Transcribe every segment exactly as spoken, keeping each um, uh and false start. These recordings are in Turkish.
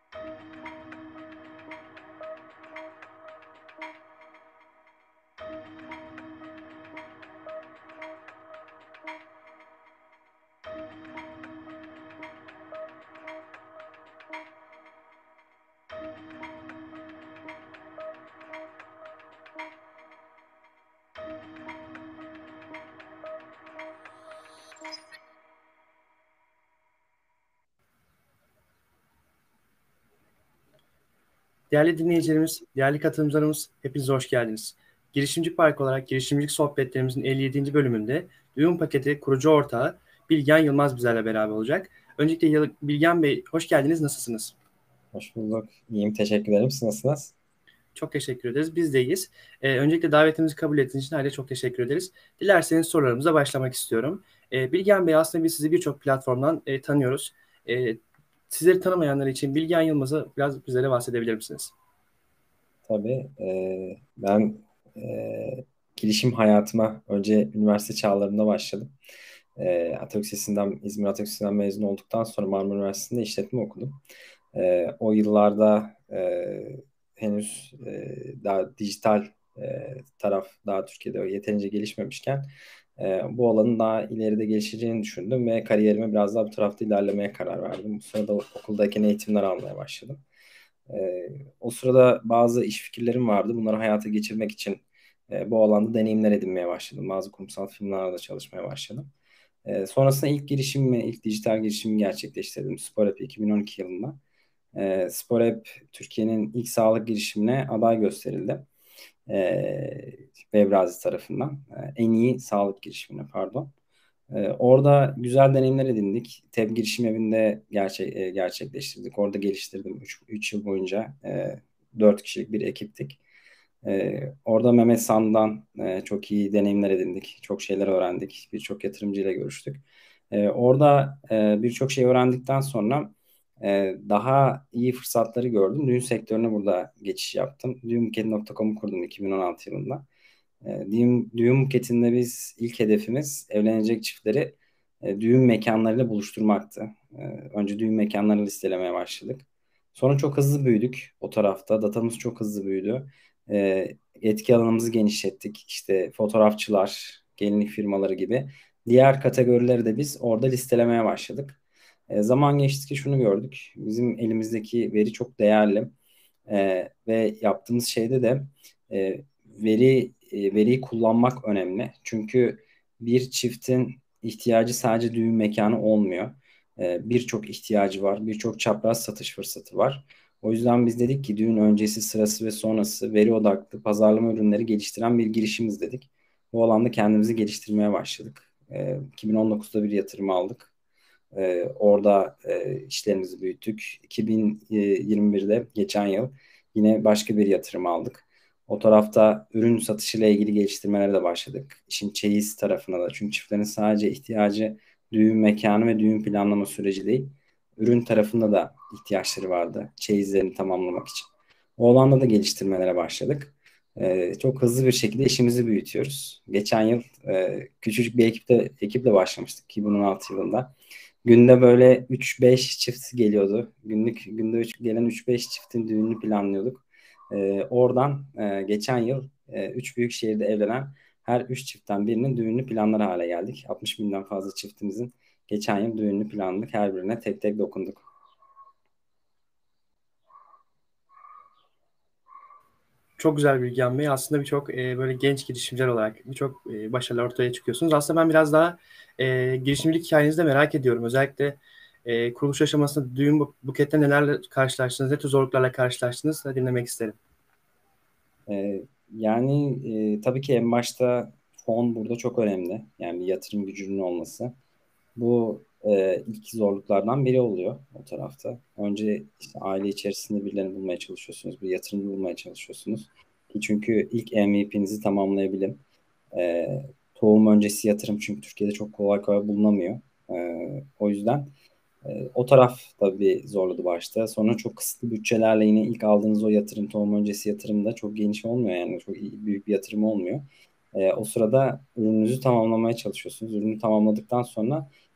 Değerli dinleyicilerimiz, değerli katılımcılarımız, hepiniz hoş geldiniz. Girişimci Park olarak girişimcilik sohbetlerimizin elli yedinci bölümünde Duyum Paketi kurucu ortağı Bilgen Yılmaz bizlerle beraber olacak. Öncelikle Yıl- Bilgen Bey, hoş geldiniz. Nasılsınız? Hoş bulduk. İyiyim. Teşekkür ederim. Siz nasılsınız? Çok teşekkür ederiz. Biz de iyiyiz. Ee, öncelikle davetimizi kabul ettiğiniz için ayrıca çok teşekkür ederiz. Dilerseniz sorularımıza başlamak istiyorum. Ee, Bilgen Bey, aslında biz sizi birçok platformdan e, tanıyoruz. E, sizleri tanımayanlar için Bilgen Yılmaz'ı biraz bizlere bahsedebilir misiniz? Tabii. e, ben e, girişim hayatıma önce üniversite çağlarında başladım. E, Atatürk Lisesi'nden, İzmir Atatürk Lisesi'nden mezun olduktan sonra Marmara Üniversitesi'nde işletme okudum. E, o yıllarda e, henüz e, daha dijital e, taraf daha Türkiye'de yeterince gelişmemişken e, bu alanın daha ileride gelişeceğini düşündüm ve kariyerime biraz daha bu tarafta ilerlemeye karar verdim. Bu sırada okuldayken eğitimler almaya başladım. Ee, o sırada bazı iş fikirlerim vardı. Bunları hayata geçirmek için e, bu alanda deneyimler edinmeye başladım. Bazı kurumsal firmalarda çalışmaya başladım. Ee, sonrasında ilk girişimimi, ilk dijital girişimimi gerçekleştirdim. SporApp iki bin on iki yılında. Ee, SporApp Türkiye'nin ilk sağlık girişimine aday gösterildi. Ee, Webrazi tarafından. Ee, en iyi sağlık girişimine pardon. Ee, orada güzel deneyimler edindik. T E B Girişim Evi'nde gerçek, e, gerçekleştirdik. Orada geliştirdim. üç yıl boyunca e, dört kişilik bir ekiptik. E, orada Mehmet San'dan e, çok iyi deneyimler edindik. Çok şeyler öğrendik. Birçok yatırımcıyla görüştük. E, orada e, birçok şey öğrendikten sonra e, daha iyi fırsatları gördüm. Düğün sektörüne burada geçiş yaptım. düğün buket nokta com'u kurdum iki bin on altı yılında. E, düğün, düğün buketinde biz ilk hedefimiz evlenecek çiftleri e, düğün mekanlarıyla buluşturmaktı. E, önce düğün mekanlarını listelemeye başladık. Sonra çok hızlı büyüdük o tarafta. Datamız çok hızlı büyüdü. E, etki alanımızı genişlettik. İşte fotoğrafçılar, gelinlik firmaları gibi. Diğer kategorileri de biz orada listelemeye başladık. E, zaman geçtikçe şunu gördük. Bizim elimizdeki veri çok değerli. E, ve yaptığımız şeyde de e, veri e, veriyi kullanmak önemli. Çünkü bir çiftin ihtiyacı sadece düğün mekanı olmuyor. E, birçok ihtiyacı var, birçok çapraz satış fırsatı var. O yüzden biz dedik ki düğün öncesi, sırası ve sonrası veri odaklı pazarlama ürünleri geliştiren bir girişimiz dedik. Bu alanda kendimizi geliştirmeye başladık. E, iki bin on dokuzda bir yatırım aldık. E, orada e, işlerimizi büyüttük. iki bin yirmi birde geçen yıl yine başka bir yatırım aldık. O tarafta ürün satışıyla ilgili geliştirmelere de başladık. İşin çeyiz tarafına da. Çünkü çiftlerin sadece ihtiyacı düğün mekanı ve düğün planlama süreci değil. Ürün tarafında da ihtiyaçları vardı. Çeyizlerini tamamlamak için. O alanda da geliştirmelere başladık. Ee, çok hızlı bir şekilde işimizi büyütüyoruz. Geçen yıl e, küçücük bir ekiple, ekiple başlamıştık iki bin on altı yılında. Günde böyle üç beş çift geliyordu. Günlük günde üç, gelen üç beş çiftin düğününü planlıyorduk. Ee, oradan e, geçen yıl e, üç büyük şehirde evlenen her üç çiftten birinin düğünlü planları hale geldik. altmış binden fazla çiftimizin geçen yıl düğünlü planladık. Her birine tek tek dokunduk. Çok güzel Bilgehan Bey. Aslında birçok e, böyle genç girişimciler olarak birçok e, başarılar ortaya çıkıyorsunuz. Aslında ben biraz daha e, girişimcilik hikayenizi de merak ediyorum. Özellikle e, kuruluş aşamasında düğün bu- bukette nelerle karşılaştınız, ne tür zorluklarla karşılaştınız da dinlemek isterim. Ee, yani e, tabii ki en başta fon burada çok önemli. Yani bir yatırım gücünün olması. Bu e, ilk zorluklardan biri oluyor o tarafta. Önce işte aile içerisinde birilerini bulmaya çalışıyorsunuz, bir yatırım bulmaya çalışıyorsunuz. Ki çünkü ilk M V P'nizi tamamlayabilin. E, tohum öncesi yatırım çünkü Türkiye'de çok kolay kolay bulunamıyor. E, o yüzden e, o taraf tabii zorladı başta. Sonra çok kısıtlı bütçelerle yine ilk aldığınız o yatırım, tohum öncesi yatırım da çok geniş olmuyor yani çok iyi- büyük bir yatırım olmuyor. E, o sırada ürününüzü tamamlamaya çalışıyorsunuz. Ürünü tamamladıktan sonra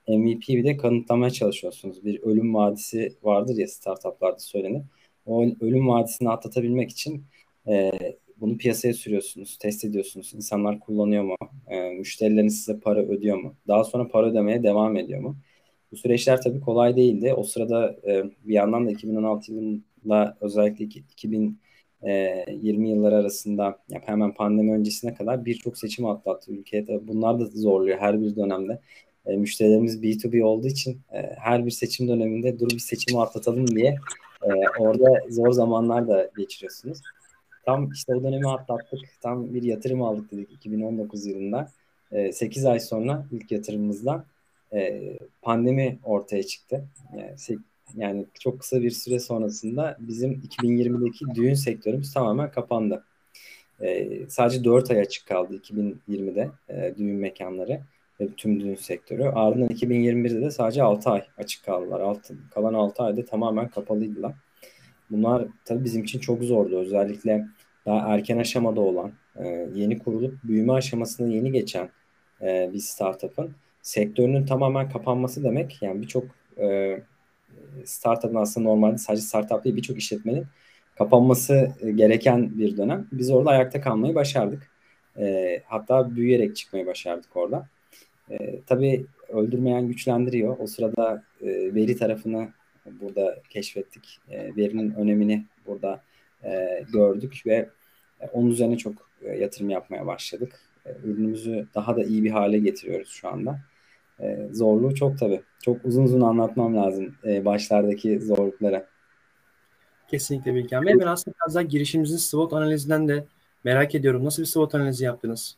M V P bir de kanıtlamaya çalışıyorsunuz. Bir ölüm vadisi vardır ya startuplarda söylenir. O ölüm vadisini atlatabilmek için e, bunu piyasaya sürüyorsunuz, test ediyorsunuz. İnsanlar kullanıyor mu? E, müşterileriniz size para ödüyor mu? Daha sonra para ödemeye devam ediyor mu? Bu süreçler tabii kolay değildi. O sırada e, bir yandan da iki bin on altı yılında özellikle iki bin yirmi yılları arasında yani hemen pandemi öncesine kadar birçok seçim atlattı ülkeye. Tabii bunlar da zorluyor her bir dönemde. E, müşterilerimiz B iki B olduğu için e, her bir seçim döneminde dur bir seçimi atlatalım diye e, orada zor zamanlar da geçiriyorsunuz. Tam işte o dönemi atlattık. Tam bir yatırım aldık dedik iki bin on dokuz yılında. E, sekiz ay sonra ilk yatırımımızdan e, pandemi ortaya çıktı. Yani, se- yani çok kısa bir süre sonrasında bizim iki bin yirmideki düğün sektörümüz tamamen kapandı. E, sadece dört ay açık kaldı iki bin yirmide e, düğün mekanları ve tüm düğün sektörü. Ardından iki bin yirmi birde de sadece altı ay açık kaldılar. Altı, kalan altı ayda tamamen kapalıydılar. Bunlar tabii bizim için çok zordu. Özellikle daha erken aşamada olan, e, yeni kurulup büyüme aşamasını yeni geçen e, bir startup'ın sektörünün tamamen kapanması demek. Yani birçok e, startup'ın aslında normalde sadece startup değil birçok işletmenin kapanması e, gereken bir dönem. Biz orada ayakta kalmayı başardık. E, hatta büyüyerek çıkmayı başardık orada. E, tabii öldürmeyen güçlendiriyor. O sırada e, veri tarafını burada keşfettik. E, verinin önemini burada e, gördük ve e, onun üzerine çok e, yatırım yapmaya başladık. E, ürünümüzü daha da iyi bir hale getiriyoruz şu anda. E, zorluğu çok tabii. Çok uzun uzun anlatmam lazım e, başlardaki zorluklara. Kesinlikle Bilgehan Bey. Ben aslında biraz daha girişimcinin SWOT analizinden de merak ediyorum. Nasıl bir SWOT analizi yaptınız?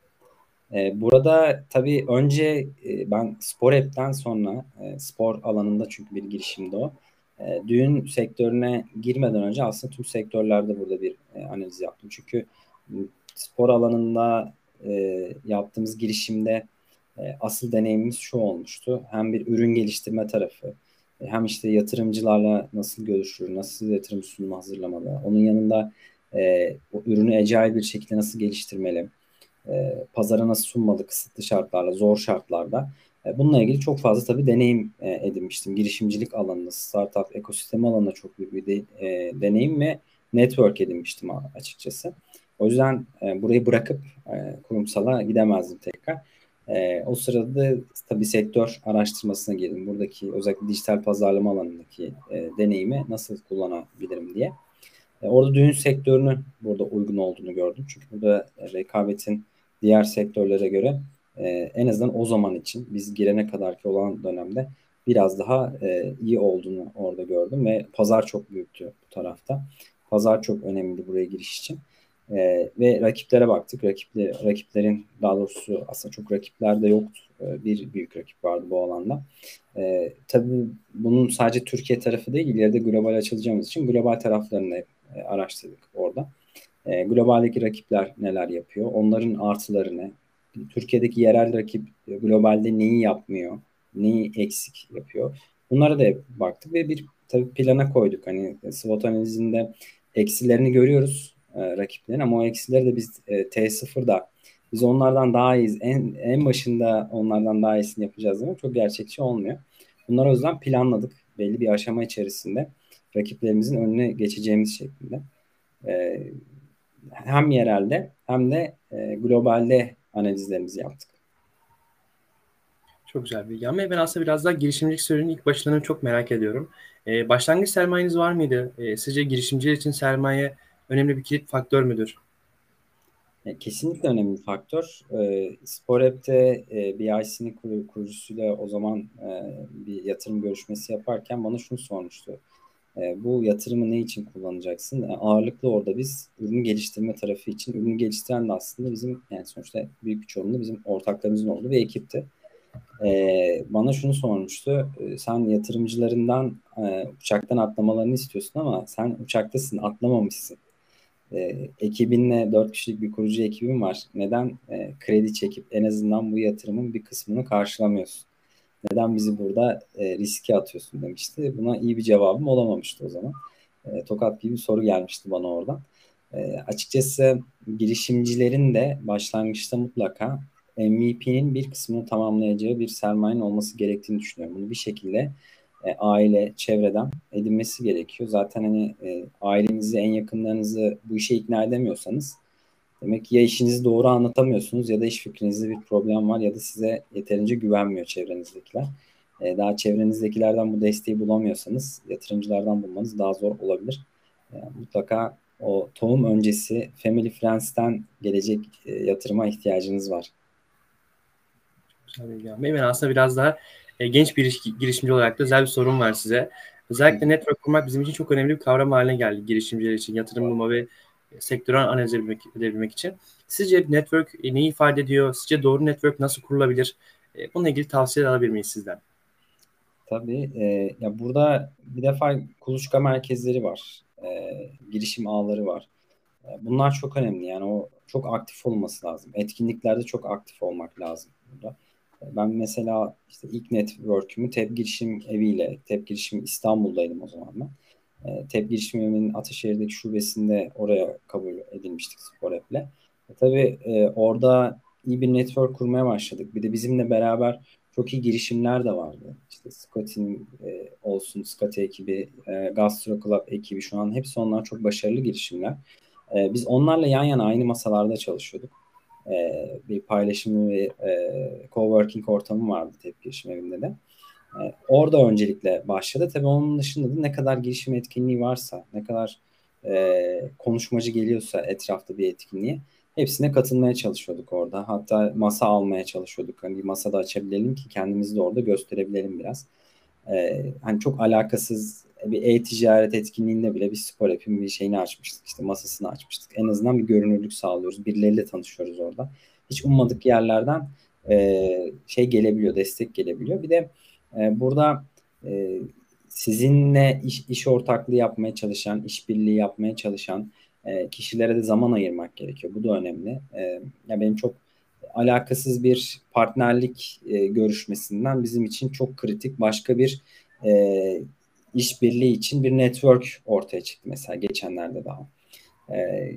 E, burada tabii önce e, ben spor app'ten sonra e, spor alanında çünkü bir girişimdi o. E, düğün sektörüne girmeden önce aslında tüm sektörlerde burada bir e, analiz yaptım. Çünkü m, spor alanında e, yaptığımız girişimde e, asıl deneyimimiz şu olmuştu. Hem bir ürün geliştirme tarafı, e, hem işte yatırımcılarla nasıl görüşür, nasıl yatırım sunumu hazırlamalı. Onun yanında e, o ürünü agile bir şekilde nasıl geliştirmeli, e, pazara nasıl sunmalı kısıtlı şartlarla, zor şartlarda. E, bununla ilgili çok fazla tabii deneyim e, edinmiştim. Girişimcilik alanında, startup ekosistemi alanında çok büyük bir de, e, deneyim ve network edinmiştim açıkçası. O yüzden e, burayı bırakıp e, kurumsala gidemezdim tekrar. E, o sırada da tabii sektör araştırmasına girdim. Buradaki özellikle dijital pazarlama alanındaki e, deneyimi nasıl kullanabilirim diye. E, orada düğün sektörünün burada uygun olduğunu gördüm. Çünkü burada rekabetin diğer sektörlere göre e, en azından o zaman için biz girene kadarki olan dönemde biraz daha e, iyi olduğunu orada gördüm ve pazar çok büyüktü bu tarafta. Pazar çok önemli buraya giriş için. E, ve rakiplere baktık. Rakipler, rakiplerin daha doğrusu aslında çok rakipler de yoktu. E, bir büyük rakip vardı bu alanda. E, tabii bunun sadece Türkiye tarafı değil, ileride global açılacağımız için global taraflarını e, araştırdık orada. E, globaldeki rakipler neler yapıyor? Onların artıları ne? Türkiye'deki yerel rakip e, globalde neyi yapmıyor? Neyi eksik yapıyor? Bunlara da hep baktık ve bir tabii plana koyduk. Hani SWOT analizinde eksilerini görüyoruz e, rakiplerin ama o eksileri de biz e, T sıfırda biz onlardan daha iyiyiz. En, en başında onlardan daha iyisini yapacağız demek çok gerçekçi olmuyor. Bunları o yüzden planladık. Belli bir aşama içerisinde rakiplerimizin önüne geçeceğimiz şeklinde. E, hem yerelde hem de e, globalde analizlerimizi yaptık. Çok güzel Bilgehan Bey. Ben aslında biraz daha girişimcilik sürecinin ilk başlarını çok merak ediyorum. Ee, başlangıç sermayeniz var mıydı? Ee, sizce girişimciler için sermaye önemli bir kilit faktör müdür? E, kesinlikle önemli bir faktör. E, SporApp'te e, B I C'nin kur- kurucusuyla o zaman e, bir yatırım görüşmesi yaparken bana şunu sormuştu. E, bu yatırımı ne için kullanacaksın? E, ağırlıklı orada biz ürünü geliştirme tarafı için. Ürünü geliştiren de aslında bizim yani sonuçta büyük bir çoğunluğu bizim ortaklarımızın olduğu bir ekipti. E, bana şunu sormuştu. E, sen yatırımcılarından e, uçaktan atlamalarını istiyorsun ama sen uçaktasın, atlamamışsın. E, ekibinle dört kişilik bir kurucu ekibin var. Neden e, kredi çekip en azından bu yatırımın bir kısmını karşılamıyorsun? Neden bizi burada e, riske atıyorsun demişti. Buna iyi bir cevabım olamamıştı o zaman. E, tokat gibi bir soru gelmişti bana oradan. E, açıkçası girişimcilerin de başlangıçta mutlaka M V P'nin bir kısmını tamamlayacağı bir sermayenin olması gerektiğini düşünüyorum. Bunu bir şekilde e, aile, çevreden edinmesi gerekiyor. Zaten hani e, ailenizi, en yakınlarınızı bu işe ikna edemiyorsanız demek ki ya işinizi doğru anlatamıyorsunuz ya da iş fikrinizde bir problem var ya da size yeterince güvenmiyor çevrenizdekiler. E, daha çevrenizdekilerden bu desteği bulamıyorsanız yatırımcılardan bulmanız daha zor olabilir. E, mutlaka o tohum öncesi Family Friends'ten gelecek e, yatırıma ihtiyacınız var. Güzel bilgi aldım. Ben aslında biraz daha e, genç bir iriş- girişimci olarak da özel bir sorum var size. Özellikle network kurmak bizim için çok önemli bir kavram haline geldi girişimciler için, yatırım bulma ve sektörel analiz edebilmek, edebilmek için. Sizce network e, neyi ifade ediyor? Sizce doğru network nasıl kurulabilir? E, bununla ilgili tavsiye alabilir miyiz sizden? Tabii. E, ya burada bir defa kuluçka merkezleri var. E, girişim ağları var. E, bunlar çok önemli. Yani o çok aktif olması lazım. Etkinliklerde çok aktif olmak lazım burada. E, Ben mesela işte ilk network'ümü Tep Girişim Evi'yle, Tep Girişim İstanbul'daydım o zaman ben. E, Tep Girişim Evi'nin Ataşehir'deki şubesinde oraya kabul edilmiştik Spor App'le. E, tabii e, orada iyi bir network kurmaya başladık. Bir de bizimle beraber çok iyi girişimler de vardı. İşte Scotty'nin e, olsun, Scotty ekibi, e, Gastro Club ekibi şu an hepsi onlar çok başarılı girişimler. E, biz onlarla yan yana aynı masalarda çalışıyorduk. E, bir paylaşım ve e, coworking ortamı vardı Tep Girişim Evi'nde de. E, orada öncelikle başladı. Tabii onun dışında da ne kadar girişim etkinliği varsa, ne kadar e, konuşmacı geliyorsa etrafta bir etkinliğe hepsine katılmaya çalışıyorduk orada. Hatta masa almaya çalışıyorduk. Hani bir masada açabilelim ki kendimizi de orada gösterebilelim biraz. E, hani çok alakasız bir e-ticaret etkinliğinde bile bir spor yapım bir şeyini açmıştık. İşte masasını açmıştık. En azından bir görünürlük sağlıyoruz. Birileriyle tanışıyoruz orada. Hiç ummadık yerlerden e, şey gelebiliyor, destek gelebiliyor. Bir de e, burada e, sizinle iş, iş ortaklığı yapmaya çalışan, işbirliği yapmaya çalışan e, kişilere de zaman ayırmak gerekiyor. Bu da önemli. E, ya benim çok alakasız bir partnerlik e, görüşmesinden bizim için çok kritik başka bir e, işbirliği için bir network ortaya çıktı mesela geçenlerde daha. E,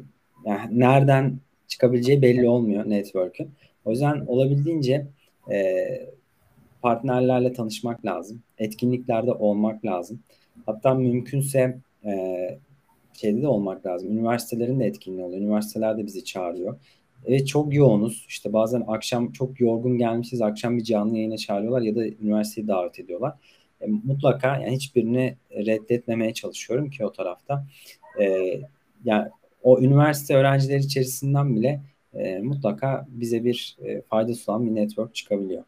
yani nereden çıkabileceği belli olmuyor network'ün. O yüzden olabildiğince e, partnerlerle tanışmak lazım. Etkinliklerde olmak lazım. Hatta mümkünse e, şeyde de olmak lazım. Üniversitelerin de etkinliği oluyor. Üniversiteler de bizi çağırıyor. Evet çok yoğunuz. İşte bazen akşam çok yorgun gelmişiz. Akşam bir canlı yayına çağırıyorlar ya da üniversiteyi davet ediyorlar. E, mutlaka yani hiçbirini reddetmemeye çalışıyorum ki o tarafta. E, yani o üniversite öğrencileri içerisinden bile e, mutlaka bize bir e, faydası olan bir network çıkabiliyor.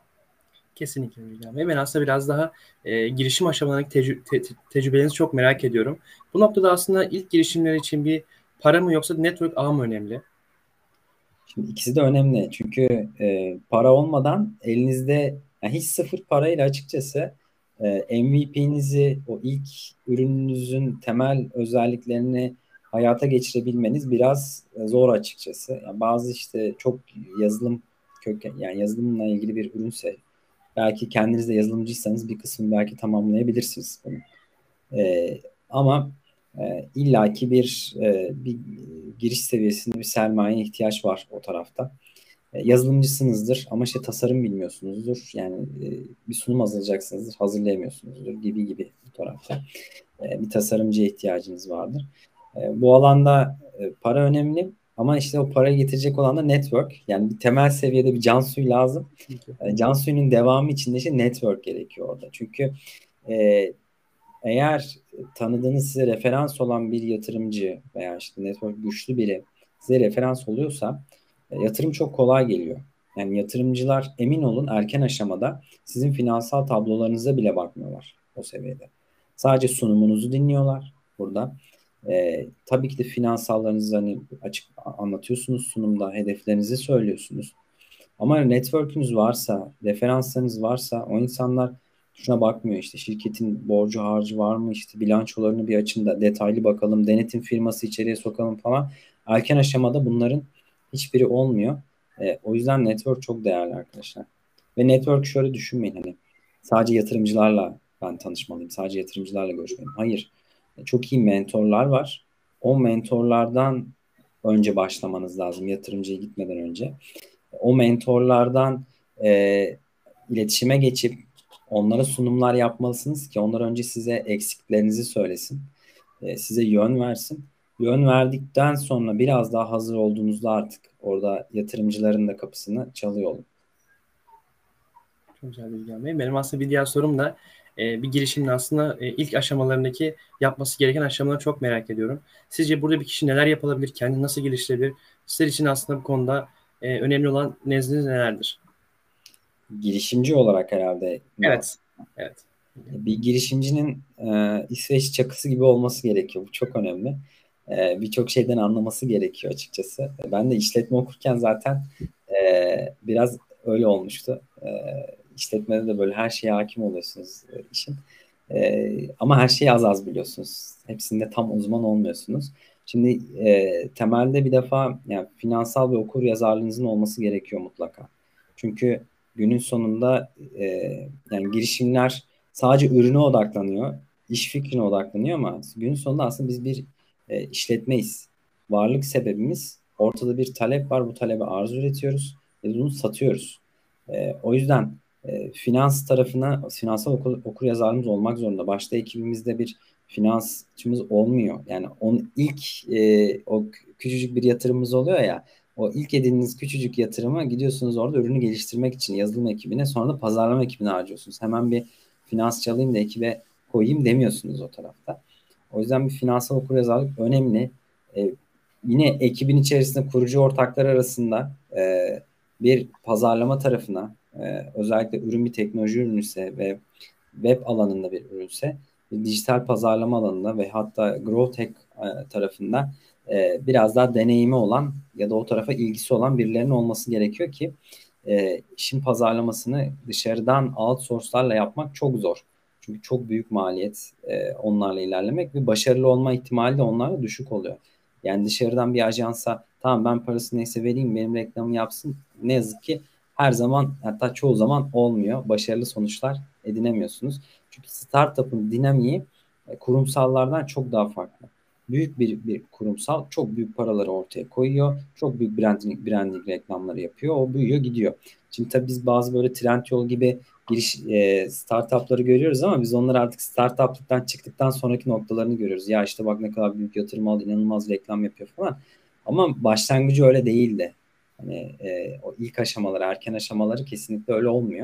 Kesinlikle Bilgehan Bey. Ben aslında biraz daha e, girişim aşamalarındaki tecrü- te- te- tecrübelerinizi çok merak ediyorum. Bu noktada aslında ilk girişimler için bir para mı yoksa network ağ mı önemli? Şimdi ikisi de önemli. Çünkü e, para olmadan elinizde yani hiç sıfır parayla açıkçası e, M V P'nizi o ilk ürününüzün temel özelliklerini hayata geçirebilmeniz biraz e, zor açıkçası. Yani bazı işte çok yazılım köken yani yazılımla ilgili bir ürünse belki kendiniz de yazılımcıysanız bir kısmını belki tamamlayabilirsiniz bunu. E, ama e, illaki bir, e, bir giriş seviyesinde bir sermaye ihtiyaç var o tarafta. E, yazılımcısınızdır ama işte tasarım bilmiyorsunuzdur. Yani e, bir sunum hazırlayacaksınızdır, hazırlayamıyorsunuzdur gibi gibi bu tarafta. E, bir tasarımcıya ihtiyacınız vardır. E, bu alanda e, para önemli ama işte o parayı getirecek olan da network. Yani bir temel seviyede bir can suyu lazım. E, can suyunun devamı için de işte network gerekiyor orada. Çünkü e, eğer tanıdığınız size referans olan bir yatırımcı veya işte network güçlü biri size referans oluyorsa e, yatırım çok kolay geliyor. Yani yatırımcılar emin olun erken aşamada sizin finansal tablolarınıza bile bakmıyorlar o seviyede. Sadece sunumunuzu dinliyorlar burada. E, tabii ki de finansallarınızı hani açık anlatıyorsunuz sunumda, hedeflerinizi söylüyorsunuz. Ama network'ünüz varsa, referanslarınız varsa o insanlar şuna bakmıyor işte şirketin borcu harcı var mı işte bilançolarını bir açın da detaylı bakalım denetim firması içeriye sokalım falan. Erken aşamada bunların hiçbiri olmuyor. E, o yüzden network çok değerli arkadaşlar. Ve network şöyle düşünmeyin hani sadece yatırımcılarla ben tanışmalıyım. Sadece yatırımcılarla görüşmeliyim. Hayır. E, çok iyi mentorlar var. O mentorlardan önce başlamanız lazım yatırımcıya gitmeden önce. o mentorlardan e, iletişime geçip onlara sunumlar yapmalısınız ki onlar önce size eksiklerinizi söylesin, e, size yön versin. Yön verdikten sonra biraz daha hazır olduğunuzda artık orada yatırımcıların da kapısını çalıyor olun. Çok güzel bilgi almayı. Benim aslında bir diğer sorum da e, bir girişimin aslında e, ilk aşamalarındaki yapması gereken aşamaları çok merak ediyorum. Sizce burada bir kişi neler yapabilir, kendini nasıl geliştirebilir? Sizler için aslında bu konuda e, önemli olan nezdiniz nelerdir? Girişimci olarak herhalde. Evet. Evet. Bir girişimcinin e, İsveç çakısı gibi olması gerekiyor. Bu çok önemli. E, birçok şeyden anlaması gerekiyor açıkçası. Ben de işletme okurken zaten e, biraz öyle olmuştu. E, işletmede de böyle her şeye hakim oluyorsunuz e, işin. E, ama her şeyi az az biliyorsunuz. Hepsinde tam uzman olmuyorsunuz. Şimdi e, temelde bir defa yani finansal ve okur yazarlığınızın olması gerekiyor mutlaka. Çünkü günün sonunda e, yani girişimler sadece ürüne odaklanıyor, iş fikrine odaklanıyor ama günün sonunda aslında biz bir e, işletmeyiz. Varlık sebebimiz ortada bir talep var, bu talebe arz üretiyoruz ve bunu satıyoruz. E, o yüzden e, finans tarafına finansal okur, okur yazarımız olmak zorunda. Başta ekibimizde bir finansçımız olmuyor. Yani onun ilk e, o küçücük bir yatırımımız oluyor ya. O ilk edindiğiniz küçücük yatırıma gidiyorsunuz orada ürünü geliştirmek için yazılım ekibine sonra da pazarlama ekibine harcıyorsunuz. Hemen bir finans çalayım da ekibe koyayım demiyorsunuz o tarafta. O yüzden bir finansal okuryazarlık önemli. E, yine ekibin içerisinde kurucu ortaklar arasında e, bir pazarlama tarafına e, özellikle ürün bir teknoloji ürünüyse ve web alanında bir ürünse dijital pazarlama alanında ve hatta growth tech e, tarafında e, biraz daha deneyimi olan ya da o tarafa ilgisi olan birilerinin olması gerekiyor ki e, işin pazarlamasını dışarıdan outsource'larla yapmak çok zor. Çünkü çok büyük maliyet e, onlarla ilerlemek ve başarılı olma ihtimali de onlarla düşük oluyor. Yani dışarıdan bir ajansa tamam ben parasını neyse vereyim benim reklamı yapsın. Ne yazık ki her zaman hatta çoğu zaman olmuyor. Başarılı sonuçlar edinemiyorsunuz. Çünkü startup'ın dinamiği e, kurumsallardan çok daha farklı. Büyük bir, bir kurumsal çok büyük paraları ortaya koyuyor. Çok büyük branding, branding reklamları yapıyor. O büyüyor gidiyor. Şimdi tabii biz bazı böyle Trendyol gibi giriş e, startupları görüyoruz ama biz onları artık startuplıktan çıktıktan sonraki noktalarını görüyoruz. Ya işte bak ne kadar büyük yatırım aldı, inanılmaz reklam yapıyor falan. Ama başlangıcı öyle değildi. Hani e, o ilk aşamaları, erken aşamaları kesinlikle öyle olmuyor.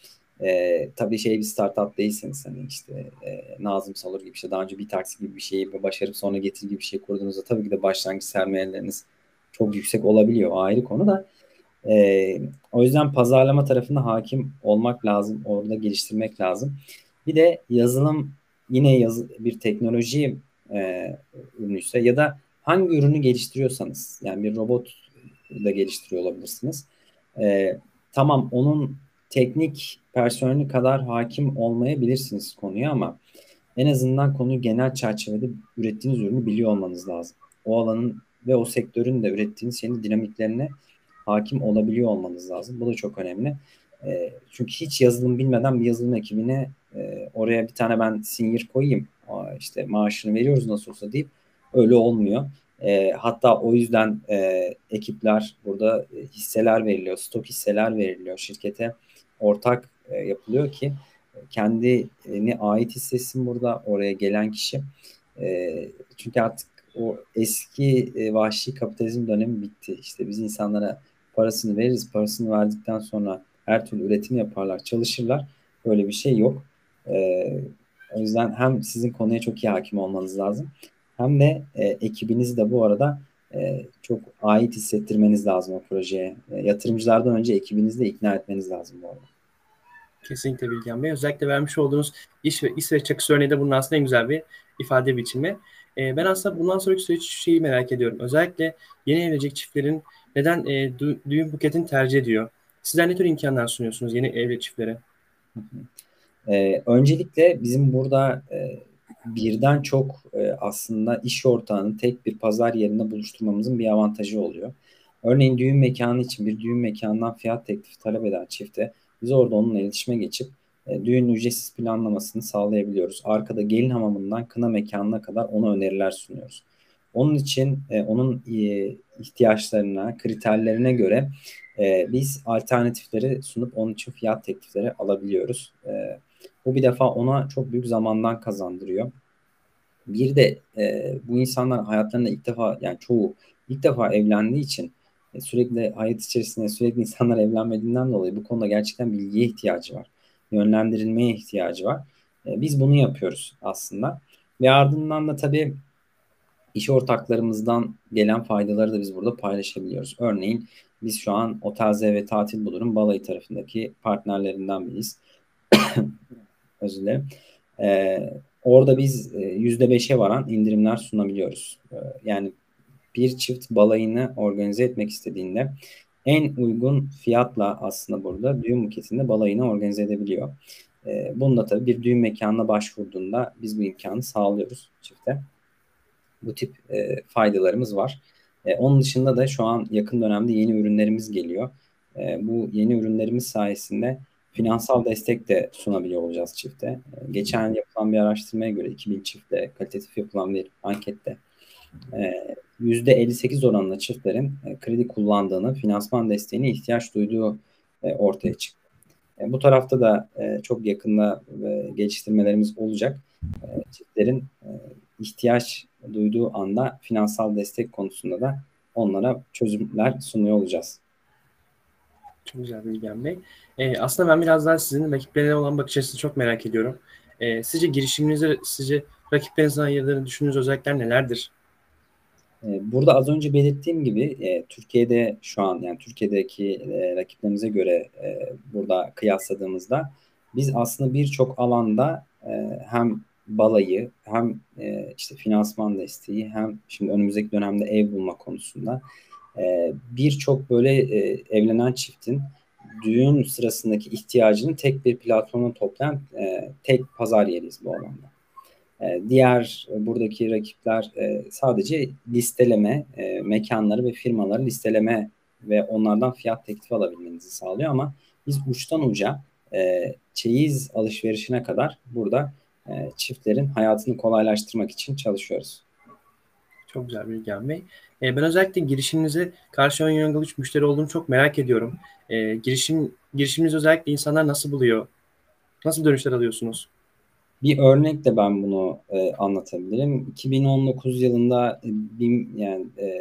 E, tabii şey bir startup değilseniz hani işte e, Nazım Salur gibi işte daha önce bir taksi gibi bir şeyi başarıp sonra getir gibi bir şey kurduğunuzda tabii ki de başlangıç sermayeleriniz çok yüksek olabiliyor. O ayrı konu da. E, o yüzden pazarlama tarafına hakim olmak lazım. Orada geliştirmek lazım. Bir de yazılım yine yazı, bir teknoloji e, ürünüyse ya da hangi ürünü geliştiriyorsanız yani bir robot da geliştiriyor olabilirsiniz. E, tamam onun teknik personeli kadar hakim olmayabilirsiniz konuya ama en azından konuyu genel çerçevede ürettiğiniz ürünü biliyor olmanız lazım. O alanın ve o sektörün de ürettiğiniz şeyin dinamiklerine hakim olabiliyor olmanız lazım. Bu da çok önemli. E, çünkü hiç yazılım bilmeden bir yazılım ekibine e, oraya bir tane ben senior koyayım. Aa, işte maaşını veriyoruz nasıl olsa deyip öyle olmuyor. E, hatta o yüzden e, ekipler burada e, hisseler veriliyor, stok hisseler veriliyor. Şirkete ortak e, yapılıyor ki kendine ait hissetsin burada oraya gelen kişi. E, çünkü artık o eski e, vahşi kapitalizm dönemi bitti. İşte biz insanlara parasını veririz. Parasını verdikten sonra her türlü üretim yaparlar, çalışırlar. Böyle bir şey yok. E, o yüzden hem sizin konuya çok iyi hakim olmanız lazım. Hem de e, ekibinizi de bu arada e, çok ait hissettirmeniz lazım o projeye. E, yatırımcılardan önce ekibinizi de ikna etmeniz lazım bu arada. Kesinlikle Bilgen Bey. Özellikle vermiş olduğunuz iş ve İsveç çakısı örneği de bunun aslında en güzel bir ifade biçimi. Ee, ben aslında bundan sonraki süreç şeyi merak ediyorum. Özellikle yeni evlenecek çiftlerin neden e, dü- düğün buketini tercih ediyor? Sizler ne tür imkanlar sunuyorsunuz yeni evli çiftlere? Ee, öncelikle bizim burada e, birden çok e, aslında iş ortağını tek bir pazar yerinde buluşturmamızın bir avantajı oluyor. Örneğin düğün mekanı için bir düğün mekanından fiyat teklifi talep eden çifte biz orada onunla iletişime geçip e, düğün ücretsiz planlamasını sağlayabiliyoruz. Arkada gelin hamamından kına mekanına kadar ona öneriler sunuyoruz. Onun için e, onun e, ihtiyaçlarına, kriterlerine göre e, biz alternatifleri sunup onun için fiyat teklifleri alabiliyoruz. E, bu bir defa ona çok büyük zamandan kazandırıyor. Bir de e, bu insanlar hayatlarında ilk defa, yani çoğu ilk defa evlendiği için e, sürekli hayat içerisinde sürekli insanlar evlenmediğinden dolayı bu konuda gerçekten bilgiye ihtiyacı var. Yönlendirilmeye ihtiyacı var. E, biz bunu yapıyoruz aslında. Ve ardından da tabii iş ortaklarımızdan gelen faydaları da biz burada paylaşabiliyoruz. Örneğin biz şu an Otelze ve Tatil Bulur'un balayı tarafındaki partnerlerinden biriyiz. Özür dilerim. Ee, orada biz e, yüzde beşe varan indirimler sunabiliyoruz. Ee, yani bir çift balayını organize etmek istediğinde en uygun fiyatla aslında burada düğün buketinde balayını organize edebiliyor. Ee, bunda tabii bir düğün mekanına başvurduğunda biz bu imkanı sağlıyoruz çifte. Bu tip e, faydalarımız var. E, onun dışında da şu an yakın dönemde yeni ürünlerimiz geliyor. E, bu yeni ürünlerimiz sayesinde finansal destek de sunabiliyor olacağız çifte. E, geçen yapılan bir araştırmaya göre iki bin çiftle kalitatif yapılan bir ankette e, yüzde elli sekiz oranında çiftlerin e, kredi kullandığını, finansman desteğine ihtiyaç duyduğu e, ortaya çıktı. E, bu tarafta da e, çok yakında e, geliştirmelerimiz olacak. E, çiftlerin e, ihtiyaç duyduğu anda finansal destek konusunda da onlara çözümler sunuyor olacağız. Çok güzel Bilgen Bey. Ee, aslında ben biraz daha sizin rakiplerine olan bakış açısını çok merak ediyorum. Ee, sizce girişiminize, sizce rakiplerinizden ayırdığını düşündüğünüz özellikler nelerdir? E, burada az önce belirttiğim gibi e, Türkiye'de şu an, yani Türkiye'deki e, rakiplerimize göre e, burada kıyasladığımızda biz aslında birçok alanda e, hem balayı hem e, işte finansman desteği hem şimdi önümüzdeki dönemde ev bulma konusunda e, birçok böyle e, evlenen çiftin düğün sırasındaki ihtiyacını tek bir platforma toplayan e, tek pazar yeriyiz bu alanda. E, diğer e, buradaki rakipler e, sadece listeleme, e, mekanları ve firmaları listeleme ve onlardan fiyat teklifi alabilmenizi sağlıyor ama biz uçtan uca e, çeyiz alışverişine kadar burada e, çiftlerin hayatını kolaylaştırmak için çalışıyoruz. Çok güzel Bilgen Bey. Ee, ben özellikle girişiminize karşı ön yargılı üç müşteri olduğunu çok merak ediyorum. Ee, girişim girişiminizi özellikle insanlar nasıl buluyor? Nasıl dönüşler alıyorsunuz? Bir örnekle ben bunu e, anlatabilirim. iki bin on dokuz yılında e, bin, yani e,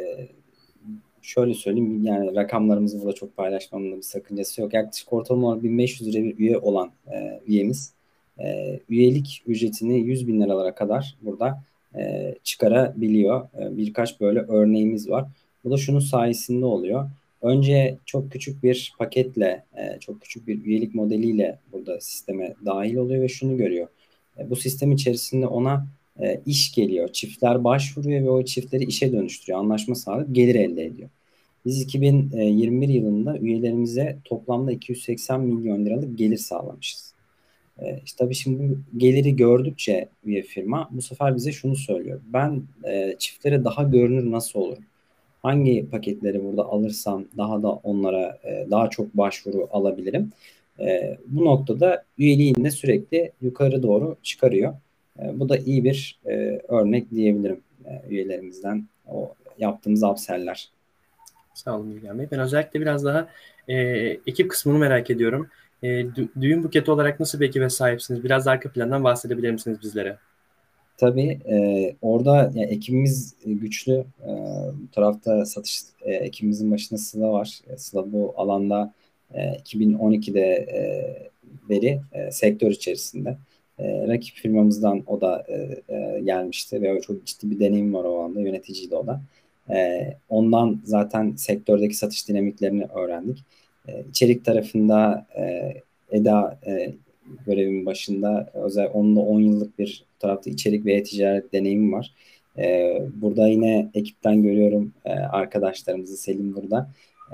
şöyle söyleyeyim, yani rakamlarımızı burada çok paylaşmamın da bir sakıncası yok. Yaklaşık ortalama olarak bin beş yüz lira bir üye olan e, üyemiz e, üyelik ücretini yüz bin liralara kadar burada e, çıkarabiliyor. E, birkaç böyle örneğimiz var. Bu da şunun sayesinde oluyor. Önce çok küçük bir paketle, e, çok küçük bir üyelik modeliyle burada sisteme dahil oluyor ve şunu görüyor. E, bu sistem içerisinde ona e, iş geliyor. Çiftler başvuruyor ve o çiftleri işe dönüştürüyor. Anlaşma sağlayıp gelir elde ediyor. Biz iki bin yirmi bir yılında üyelerimize toplamda iki yüz seksen milyon liralık gelir sağlamışız. E, işte tabii şimdi bu geliri gördükçe üye firma bu sefer bize şunu söylüyor. Ben e, çiftlere daha görünür nasıl olurum? Hangi paketleri burada alırsam daha da onlara e, daha çok başvuru alabilirim? E, bu noktada üyeliğini de sürekli yukarı doğru çıkarıyor. E, bu da iyi bir e, örnek diyebilirim e, üyelerimizden o yaptığımız upsell'ler. Sağ olun Bilgen Bey. Ben özellikle biraz daha e, ekip kısmını merak ediyorum. E, dü- düğün buketi olarak nasıl bir ekibe sahipsiniz? Biraz da arka plandan bahsedebilir misiniz bizlere? Tabii e, orada yani ekibimiz e, güçlü. E, bu tarafta satış e, ekibimizin başında Sıla var. E, Sıla bu alanda e, iki bin on ikide e, beri e, sektör içerisinde. E, rakip firmamızdan o da e, e, gelmişti ve çok ciddi bir deneyim var o anda. Yöneticiydi o da. E, ondan zaten sektördeki satış dinamiklerini öğrendik. E, içerik tarafında e, Eda e, görevimin başında. Özel onunla on yıllık bir tarafta içerik ve ticaret deneyimim var. Ee, burada yine ekipten görüyorum e, arkadaşlarımızı, Selim burada.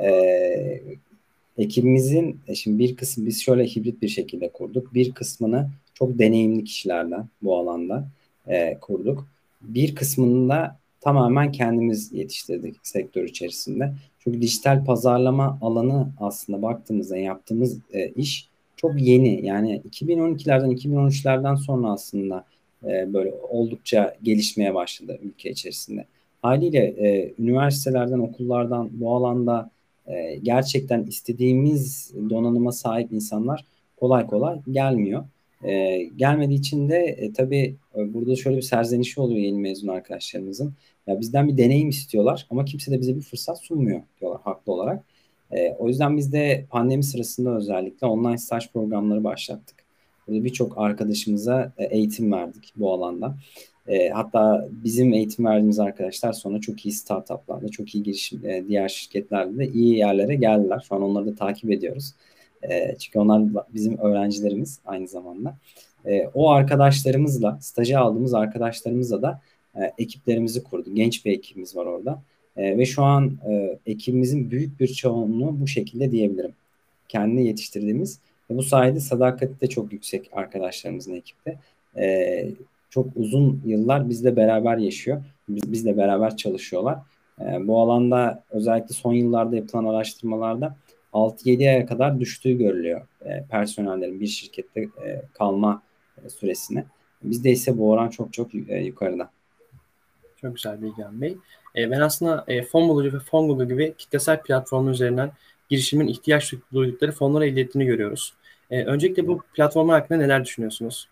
Ee, ekibimizin e, şimdi bir kısmı biz şöyle hibrit bir şekilde kurduk. Bir kısmını çok deneyimli kişilerden bu alanda e, kurduk. Bir kısmını da tamamen kendimiz yetiştirdik sektör içerisinde. Çünkü dijital pazarlama alanı aslında baktığımızda yaptığımız e, iş çok yeni. Yani iki bin on ikilerden iki bin on üçlerden sonra aslında e, böyle oldukça gelişmeye başladı ülke içerisinde. Haliyle e, üniversitelerden, okullardan bu alanda e, gerçekten istediğimiz donanıma sahip insanlar kolay kolay gelmiyor. E, gelmediği için de e, tabii e, burada şöyle bir serzenişi oluyor yeni mezun arkadaşlarımızın. Ya bizden bir deneyim istiyorlar ama kimse de bize bir fırsat sunmuyor diyorlar haklı olarak. E, o yüzden biz de pandemi sırasında özellikle online staj programları başlattık. Burada birçok arkadaşımıza e, eğitim verdik bu alanda. E, hatta bizim eğitim verdiğimiz arkadaşlar sonra çok iyi startuplarda, çok iyi girişim, e, diğer şirketlerde de iyi yerlere geldiler. Şu an onları da takip ediyoruz. E, çünkü onlar bizim öğrencilerimiz aynı zamanda. E, o arkadaşlarımızla, stajı aldığımız arkadaşlarımızla da e, ekiplerimizi kurduk. Genç bir ekibimiz var orada. E, ve şu an e, ekibimizin büyük bir çoğunluğu bu şekilde diyebilirim. Kendi yetiştirdiğimiz ve bu sayede sadakati de çok yüksek arkadaşlarımızın ekipte. E, Çok uzun yıllar bizle beraber yaşıyor. Biz, bizle beraber çalışıyorlar. E, bu alanda özellikle son yıllarda yapılan araştırmalarda altı yedi aya kadar düştüğü görülüyor e, personellerin bir şirkette e, kalma e, süresine. Bizde ise bu oran çok çok e, yukarıda. Çok güzel Bilgehan Bey. E, ben aslında e, Fonbulucu ve Fongogo gibi kitlesel platformlar üzerinden girişimin ihtiyaç duydukları fonları elde ettiğini görüyoruz. E, öncelikle bu platformlar hakkında neler düşünüyorsunuz?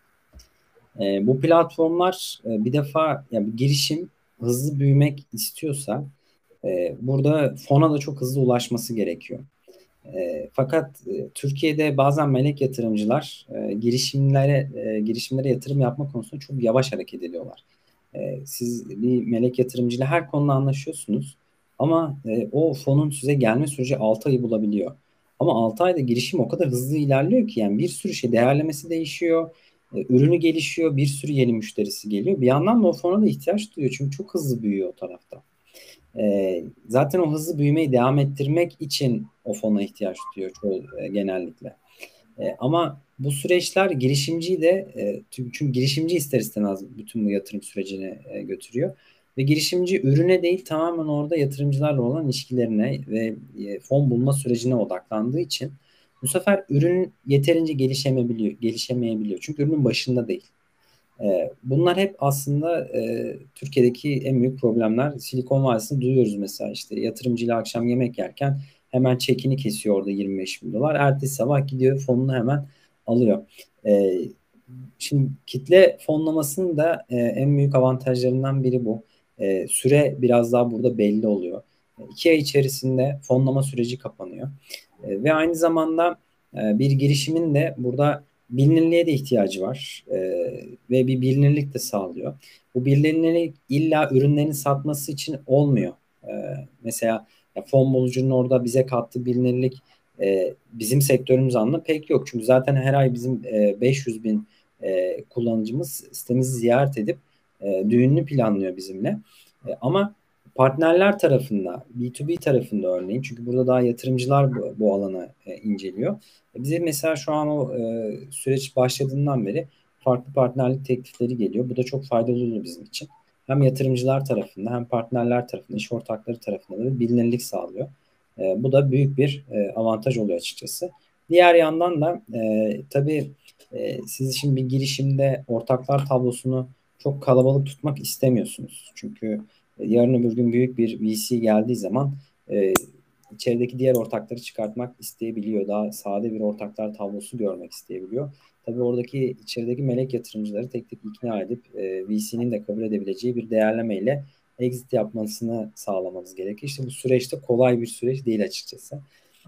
E, bu platformlar e, bir defa ya bir girişim hızlı büyümek istiyorsa e, burada fona da çok hızlı ulaşması gerekiyor. E, fakat e, Türkiye'de bazen melek yatırımcılar e, girişimlere e, girişimlere yatırım yapma konusunda çok yavaş hareket ediyorlar. E, siz bir melek yatırımcıyla her konuda anlaşıyorsunuz ama e, o fonun size gelme süreci altı ayı bulabiliyor. Ama altı ayda girişim o kadar hızlı ilerliyor ki yani bir sürü şey değerlemesi değişiyor, e, ürünü gelişiyor, bir sürü yeni müşterisi geliyor. Bir yandan da o fona da ihtiyaç duyuyor çünkü çok hızlı büyüyor o tarafta. E, zaten o hızlı büyümeyi devam ettirmek için o fona ihtiyaç duyuyor çoğu, e, genellikle. E, ama bu süreçler girişimciyi de e, çünkü girişimci ister istemez bütün bu yatırım sürecini e, götürüyor. Ve girişimci ürüne değil tamamen orada yatırımcılarla olan ilişkilerine ve e, fon bulma sürecine odaklandığı için bu sefer ürün yeterince gelişemeyebiliyor, gelişemeyebiliyor. Çünkü ürünün başında değil. E, bunlar hep aslında e, Türkiye'deki en büyük problemler. Silikon Vadisi'nde duyuyoruz mesela işte yatırımcıyla akşam yemek yerken hemen çekini kesiyor orada yirmi beş bin dolar. Ertesi sabah gidiyor fonunu hemen alıyor. E, Şimdi kitle fonlamasının da e, en büyük avantajlarından biri bu. E, süre biraz daha burada belli oluyor. E, iki ay içerisinde fonlama süreci kapanıyor. E, ve aynı zamanda e, bir girişimin de burada bilinirliğe de ihtiyacı var. E, ve bir bilinirlik de sağlıyor. Bu bilinirlik illa ürünlerin satması için olmuyor. E, mesela ya fon bulucunun orada bize kattığı bilinirlik e, bizim sektörümüz anlamda pek yok. Çünkü zaten her ay bizim e, beş yüz bin e, kullanıcımız sitemizi ziyaret edip e, düğününü planlıyor bizimle. E, ama partnerler tarafında, B iki B tarafında örneğin çünkü burada daha yatırımcılar bu, bu alanı e, inceliyor. E, bize mesela şu an o e, süreç başladığından beri farklı partnerlik teklifleri geliyor. Bu da çok faydalı olur bizim için. Hem yatırımcılar tarafında hem partnerler tarafında, iş ortakları tarafında da bir bilinirlik sağlıyor. E, bu da büyük bir e, avantaj oluyor açıkçası. Diğer yandan da e, tabii e, siz şimdi bir girişimde ortaklar tablosunu çok kalabalık tutmak istemiyorsunuz. Çünkü e, yarın öbür gün büyük bir V C geldiği zaman e, içerideki diğer ortakları çıkartmak isteyebiliyor. Daha sade bir ortaklar tablosu görmek isteyebiliyor. Tabii oradaki içerideki melek yatırımcıları tek tek ikna edip e, V C'nin de kabul edebileceği bir değerlemeyle exit yapmasını sağlamanız gerekiyor. İşte bu süreçte kolay bir süreç değil açıkçası.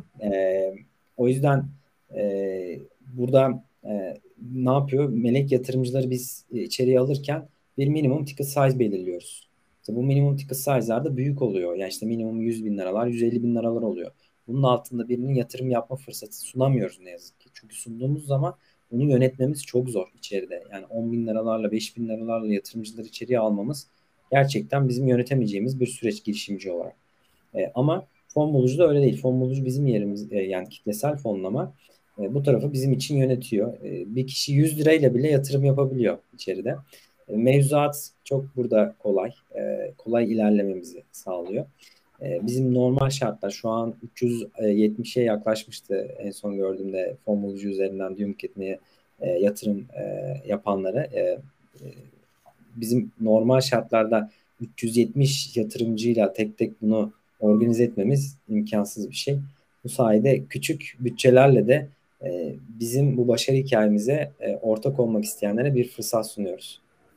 E, O yüzden e, burada e, ne yapıyor? Melek yatırımcıları biz içeriye alırken bir minimum ticket size belirliyoruz. İşte bu minimum ticket size'lar da büyük oluyor. Yani işte minimum yüz bin liralar, yüz elli bin liralar oluyor. Bunun altında birinin yatırım yapma fırsatı sunamıyoruz ne yazık ki. Çünkü sunduğumuz zaman bunu yönetmemiz çok zor içeride. Yani on bin liralarla, beş bin liralarla yatırımcıları içeriye almamız gerçekten bizim yönetemeyeceğimiz bir süreç girişimci olarak. E, ama fon bulucu da öyle değil. Fon bulucu bizim yerimiz, e, yani kitlesel fonlama e, bu tarafı bizim için yönetiyor. E, bir kişi yüz lirayla bile yatırım yapabiliyor içeride. E, mevzuat çok burada kolay. E, kolay ilerlememizi sağlıyor. E, bizim normal şartlar şu an üç yüz yetmişe yaklaşmıştı en son gördüğümde fon bulucu üzerinden düğüm etmeye e, yatırım e, yapanlara. E, e, bizim normal şartlarda üç yüz yetmiş yatırımcıyla tek tek bunu organize etmemiz imkansız bir şey. Bu sayede küçük bütçelerle de e, bizim bu başarı hikayemize e, ortak olmak isteyenlere bir fırsat sunuyoruz.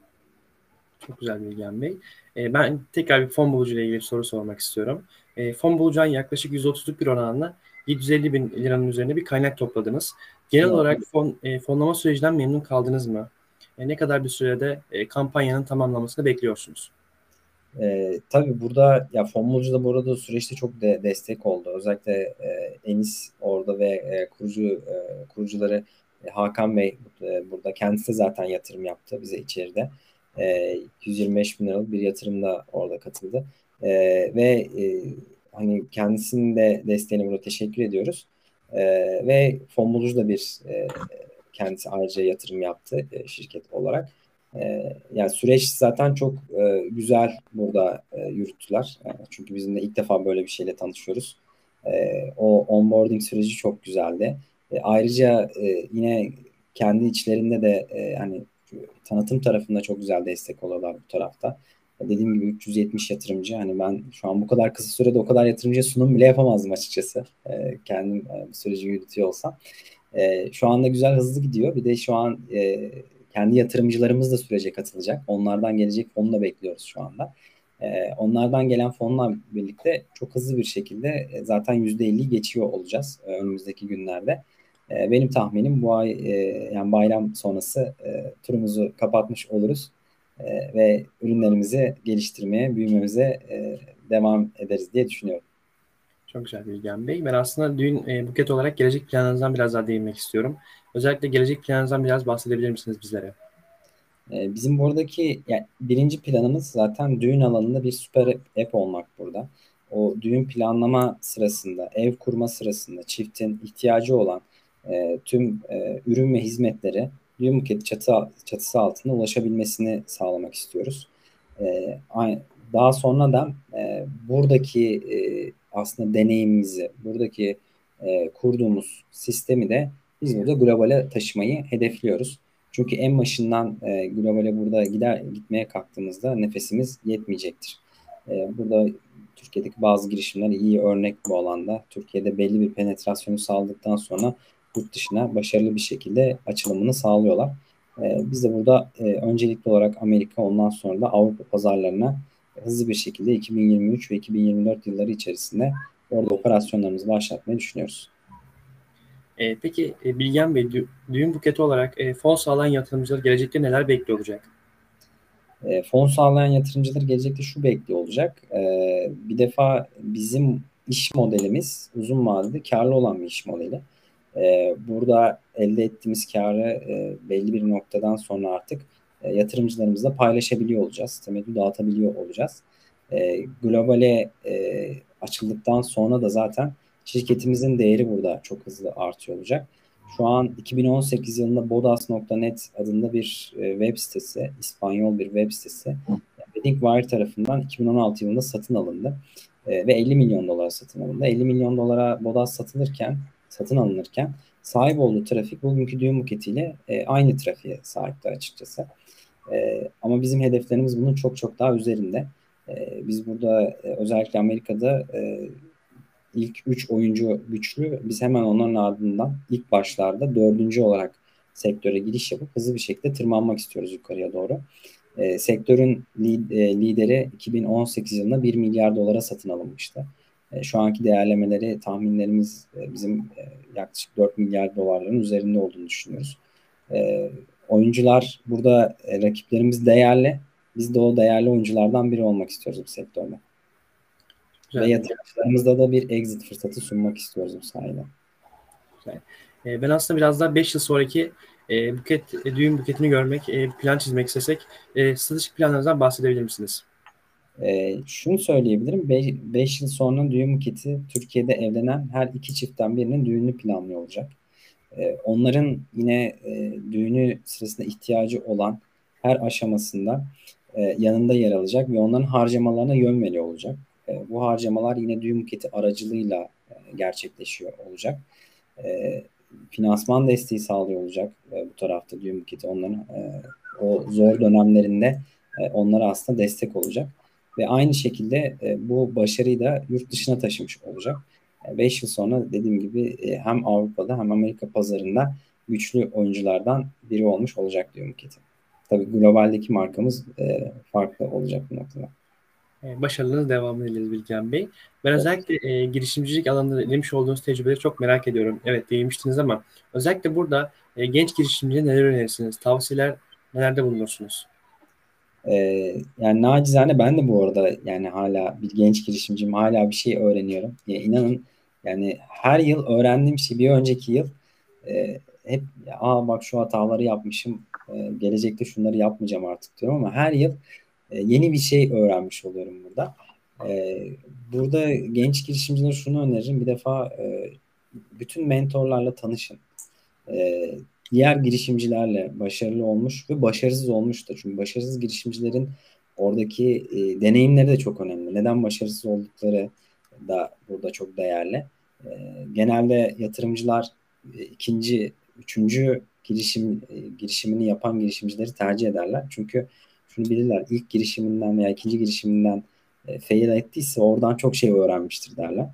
Çok güzel Bilgehan Bey. E, ben tekrar bir fon bulucu ile ilgili bir soru sormak istiyorum. E, fon bulucunun yaklaşık yüzde otuzluk bir oranla yedi yüz elli bin liranın üzerinde bir kaynak topladınız. Genel Evet. olarak fon, e, fonlama sürecinden memnun kaldınız mı? E, ne kadar bir sürede e, kampanyanın tamamlamasını bekliyorsunuz? E, tabii burada ya Fonmulcu da bu arada süreçte çok de, destek oldu. Özellikle e, Enis orada ve e, kurucu e, kurucuları e, Hakan Bey e, burada kendisi de zaten yatırım yaptı bize içeride. E, yüz yirmi beş bin liralık bir yatırımda orada katıldı. E, ve e, hani kendisinin de desteğine burada teşekkür ediyoruz. E, ve Fonmulcu da bir e, kendisi ayrıca yatırım yaptı e, şirket olarak. E, yani süreç zaten çok e, güzel burada e, yürüttüler. E, çünkü bizim de ilk defa böyle bir şeyle tanışıyoruz. E, o onboarding süreci çok güzeldi. E, ayrıca e, yine kendi içlerinde de e, hani tanıtım tarafında çok güzel destek oluyorlar bu tarafta. E, dediğim gibi üç yüz yetmiş yatırımcı. Hani ben şu an bu kadar kısa sürede o kadar yatırımcıya sunum bile yapamazdım açıkçası. E, kendim e, bu süreci yürütüyor olsam. E, şu anda güzel hızlı gidiyor. Bir de şu an e, kendi yatırımcılarımız da sürece katılacak. Onlardan gelecek fonu da bekliyoruz şu anda. E, onlardan gelen fonla birlikte çok hızlı bir şekilde e, zaten yüzde elliyi geçiyor olacağız e, önümüzdeki günlerde. E, benim tahminim bu ay e, yani bayram sonrası e, turumuzu kapatmış oluruz. E, ve ürünlerimizi geliştirmeye, büyümemize e, devam ederiz diye düşünüyorum. Çok güzel Bilgehan Bey. Ben aslında düğün e, buket olarak gelecek planınızdan biraz daha değinmek istiyorum. Özellikle gelecek planınızdan biraz bahsedebilir misiniz bizlere? Ee, bizim buradaki yani birinci planımız zaten düğün alanında bir süper app olmak burada. O düğün planlama sırasında, ev kurma sırasında çiftin ihtiyacı olan e, tüm e, ürün ve hizmetleri düğün buketi çatı, çatısı altında ulaşabilmesini sağlamak istiyoruz. E, ay- Daha sonra da e, buradaki e, aslında deneyimimizi, buradaki e, kurduğumuz sistemi de biz burada globale taşımayı hedefliyoruz. Çünkü en başından e, globale burada gider gitmeye kalktığımızda nefesimiz yetmeyecektir. E, burada Türkiye'deki bazı girişimler iyi örnek bu alanda. Türkiye'de belli bir penetrasyonu sağladıktan sonra yurt dışına başarılı bir şekilde açılımını sağlıyorlar. E, biz de burada e, öncelikli olarak Amerika, ondan sonra da Avrupa pazarlarına hızlı bir şekilde iki bin yirmi üç ve iki bin yirmi dört yılları içerisinde orada operasyonlarımızı başlatmayı düşünüyoruz. E, peki e, Bilgehan Bey, dü- düğün buketi olarak e, fon sağlayan yatırımcıları gelecekte neler bekliyor olacak? E, fon sağlayan yatırımcıları gelecekte şu bekliyor olacak. E, bir defa bizim iş modelimiz uzun vadede karlı olan bir iş modeli. E, burada elde ettiğimiz karı e, belli bir noktadan sonra artık e, yatırımcılarımızla paylaşabiliyor olacağız. Temettü dağıtabiliyor olacağız. E, globale e, açıldıktan sonra da zaten şirketimizin değeri burada çok hızlı artıyor olacak. Şu an iki bin on sekiz yılında bodas nokta net adında bir e, web sitesi, İspanyol bir web sitesi, WeddingWire tarafından iki bin on altı yılında satın alındı. E, ve elli milyon dolara satın alındı. elli milyon dolara bodas satılırken, satın alınırken sahip olduğu trafik bugünkü düğün buketiyle e, aynı trafiğe sahipti açıkçası. E, ama bizim hedeflerimiz bunun çok çok daha üzerinde. E, biz burada e, özellikle Amerika'da e, ilk üç oyuncu güçlü. Biz hemen onların ardından ilk başlarda dördüncü olarak sektöre giriş yapıp hızlı bir şekilde tırmanmak istiyoruz yukarıya doğru. E, sektörün li, e, lideri iki bin on sekiz yılında bir milyar dolara satın alınmıştı. E, şu anki değerlemeleri, tahminlerimiz e, bizim e, yaklaşık dört milyar dolarların üzerinde olduğunu düşünüyoruz. E, Oyuncular burada e, rakiplerimiz değerli. Biz de o değerli oyunculardan biri olmak istiyoruz bu sektörde. Ve Güzel Bilgehan yatırımcılarımızda da bir exit fırsatı sunmak istiyoruz bu sayede. Bey. E, ben aslında biraz daha beş yıl sonraki e, buket, e, düğün buketini görmek, e, bir plan çizmek istesek e, stratejik planlarınızdan bahsedebilir misiniz? Ee, şunu söyleyebilirim. beş yıl sonra düğün buketi Türkiye'de evlenen her iki çiftten birinin düğünü planlıyor olacak. Ee, onların yine e, düğünü sırasında ihtiyacı olan her aşamasında e, yanında yer alacak ve onların harcamalarına yön veriyor olacak. E, bu harcamalar yine düğün buketi aracılığıyla e, gerçekleşiyor olacak. E, Finansman desteği sağlıyor olacak e, bu tarafta düğün buketi onların e, o zor dönemlerinde e, onlara aslında destek olacak. ve aynı şekilde e, bu başarıyı da yurt dışına taşımış olacak. beş yıl sonra dediğim gibi e, hem Avrupa'da hem Amerika pazarında güçlü oyunculardan biri olmuş olacak diyor Muketi. Tabii globaldeki markamız e, farklı olacak bu noktada. E, başarılarınız devamını dileriz Bilgehan Bey. Ben Evet. özellikle e, girişimcilik alanında edinmiş olduğunuz tecrübeleri çok merak ediyorum. Evet, değinmiştiniz ama özellikle burada e, genç girişimciye neler önerirsiniz? Tavsiyeler nelerde bulunursunuz? Ee, yani nacizane ben de bu arada yani hala bir genç girişimciyim. Hala bir şey öğreniyorum. Ya inanın yani her yıl öğrendiğim şey bir önceki yıl e, hep aa bak şu hataları yapmışım. E, gelecekte şunları yapmayacağım artık diyorum ama her yıl e, yeni bir şey öğrenmiş oluyorum burada. E, burada genç girişimcilere şunu öneririm. Bir defa e, bütün mentorlarla tanışın. E, diğer girişimcilerle başarılı olmuş ve başarısız olmuş da. Çünkü başarısız girişimcilerin oradaki e, deneyimleri de çok önemli. Neden başarısız oldukları da burada çok değerli. E, genelde yatırımcılar e, ikinci, üçüncü girişim e, girişimini yapan girişimcileri tercih ederler. Çünkü şunu bilirler, ilk girişiminden veya ikinci girişiminden e, fail ettiyse oradan çok şey öğrenmiştir derler.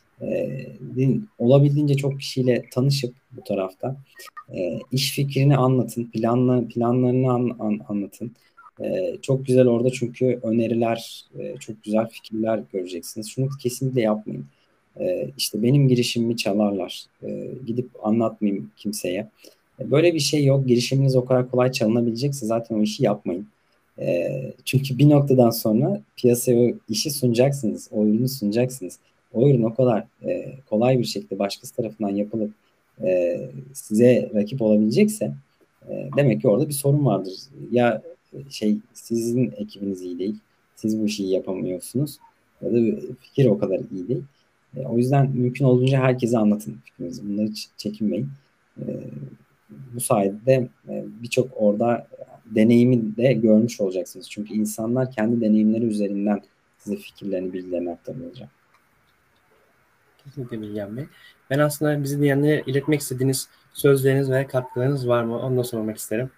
E, olabildiğince çok kişiyle tanışıp bu tarafta e, iş fikrini anlatın, planla, planlarını an, an, anlatın. E, çok güzel orada çünkü öneriler, e, çok güzel fikirler göreceksiniz. Şunu kesinlikle yapmayın. E, işte benim girişimimi çalarlar. E, gidip anlatmayayım kimseye. E, böyle bir şey yok. Girişiminiz o kadar kolay çalınabilecekse zaten o işi yapmayın. E, çünkü bir noktadan sonra piyasaya o işi sunacaksınız, o ürünü sunacaksınız. O ürün o kadar e, kolay bir şekilde başkası tarafından yapılıp e, size rakip olabilecekse e, demek ki orada bir sorun vardır. Ya şey sizin ekibiniz iyi değil, siz bu işi iyi yapamıyorsunuz ya da fikir o kadar iyi değil. E, o yüzden mümkün olduğunca herkese anlatın fikrinizi. Bunları hiç çekinmeyin. E, bu sayede e, birçok orada deneyimi de görmüş olacaksınız. Çünkü insanlar kendi deneyimleri üzerinden size fikirlerini, bilgilerini aktarıyor. Kesinlikle Bilgehan Bey. Ben aslında bizi dinleyenlere iletmek istediğiniz sözleriniz ve katkılarınız var mı? Onu da sormak isterim.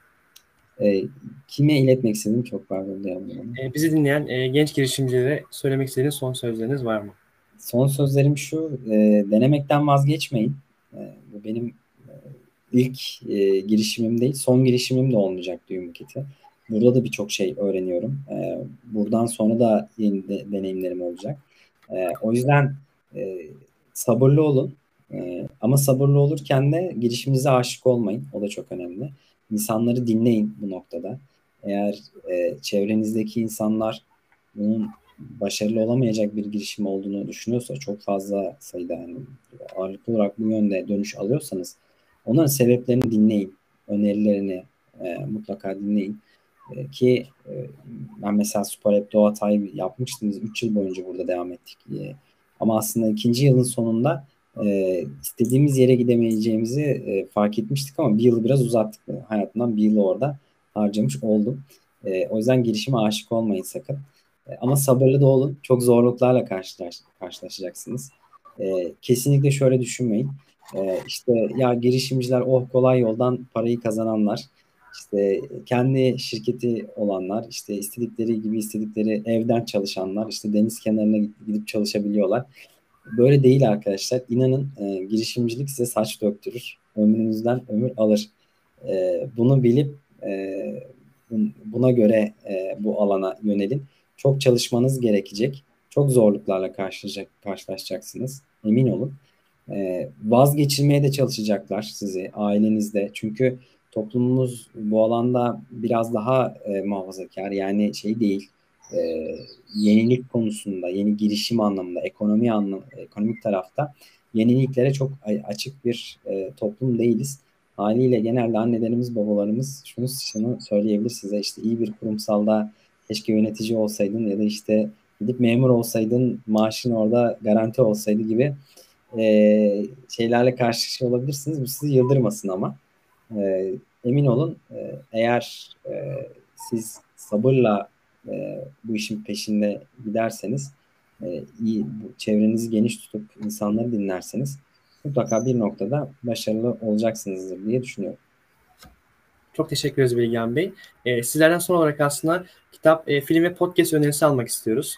E, kime iletmek istedim çok pardon duyamadım. E, bizi dinleyen e, genç girişimcilere söylemek istediğiniz son sözleriniz var mı? Son sözlerim şu, e, denemekten vazgeçmeyin. E, bu benim e, ilk e, girişimim değil, son girişimim de olmayacak Düğümket'i. Burada da birçok şey öğreniyorum. E, buradan sonra da yeni de, deneyimlerim olacak. E, o yüzden e, sabırlı olun. E, ama sabırlı olurken de girişiminize aşık olmayın. O da çok önemli. İnsanları dinleyin bu noktada. Eğer e, çevrenizdeki insanlar bunun başarılı olamayacak bir girişim olduğunu düşünüyorsa çok fazla sayıda yani ağırlıklı olarak bu yönde dönüş alıyorsanız onların sebeplerini dinleyin. Önerilerini e, mutlaka dinleyin. E, ki e, ben mesela Spor Hep Doğa Hatay'ı yapmıştım. Biz üç yıl boyunca burada devam ettik. E, ama aslında ikinci yılın sonunda e, istediğimiz yere gidemeyeceğimizi e, fark etmiştik ama bir yılı biraz uzattık. Hayatımdan bir yılı orada harcamış oldum. E, o yüzden girişime aşık olmayın sakın. E, ama sabırlı da olun. Çok zorluklarla karşılaş, karşılaşacaksınız. E, kesinlikle şöyle düşünmeyin. E, işte ya girişimciler oh kolay yoldan parayı kazananlar, işte kendi şirketi olanlar, işte istedikleri gibi istedikleri evden çalışanlar, işte deniz kenarına gidip, gidip çalışabiliyorlar. Böyle değil arkadaşlar. İnanın e, girişimcilik size saç döktürür. Ömrünüzden ömür alır. E, bunu bilip e, buna göre e, bu alana yönelin. Çok çalışmanız gerekecek. Çok zorluklarla karşılaşacak, karşılaşacaksınız. Emin olun. E, vazgeçirmeye de çalışacaklar sizi ailenizde. Çünkü toplumumuz bu alanda biraz daha e, muhafazakar. Yani şey değil. E, yenilik konusunda, yeni girişim anlamında, ekonomi anlam, ekonomik tarafta yeniliklere çok açık bir e, toplum değiliz. Haliyle genelde annelerimiz, babalarımız şunu, şunu söyleyebilir size işte iyi bir kurumsalda keşke yönetici olsaydın ya da işte gidip memur olsaydın maaşın orada garanti olsaydı gibi e, şeylerle karşı olabilirsiniz. Bu sizi yıldırmasın ama. E, emin olun e, eğer e, siz sabırla e, bu işin peşinde giderseniz e, iyi, bu, çevrenizi geniş tutup insanları dinlerseniz mutlaka bir noktada başarılı olacaksınızdır diye düşünüyorum. Çok teşekkür ederiz Bilgehan Bey. E, sizlerden son olarak aslında kitap, e, film ve podcast önerisi almak istiyoruz.